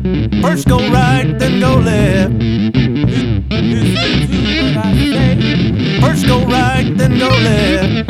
First go right, then go left. Listen to what I say. First go right, then go left.